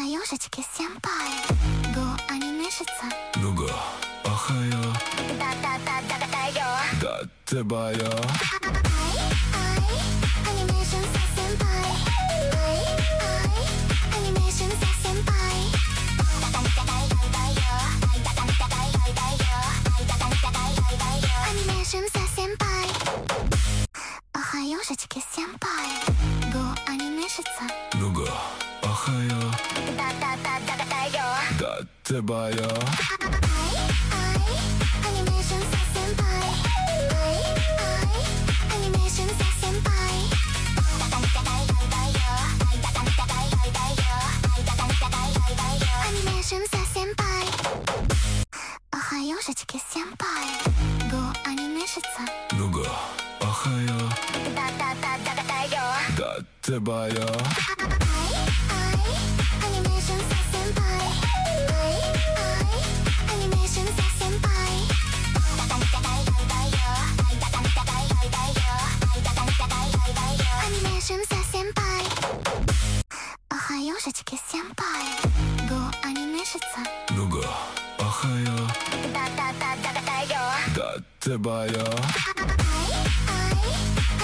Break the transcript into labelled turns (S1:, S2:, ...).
S1: Аюшечки сенпай, го анимешица.
S2: 누가 아하야
S1: Да-да-да-да-да-да-요.
S2: 다테바야
S1: 아이, 아니메이션 사센파이. 아이, 아니메이션 사센파이. 따단따다이다이다요. 따단따다이다이다요. 따단따다이다이다요. 아니메이션 사센파이. Аюшечки сенпай, го анимешица.
S2: 누가 아하야
S1: Да-да-да-да-да-요.
S2: 다테바야
S1: 아이, 아니메이션 사센파이. 아이, 아니메이션 사센파이. 따단따다이다이다요. 따단따다이다이다요. 따단따다이다이다요. 아니메이션 사센파이. Аюшечки сенпай, го анимешица.
S2: 누가 아하야
S1: Да-да-да-да-да-요.
S2: 다테바야
S1: 아이, 아니메이션 사센파이. 아이, 아니메이션 사센파이. 따단따다이다이다요. 따단따다이다이다요. 따단따다이다이다요. 아니메이션 사센파이. Аюшечки сенпай, го анимешица.
S2: 누가 아하야
S1: Да-да-да-да-да-요.
S2: 다테바야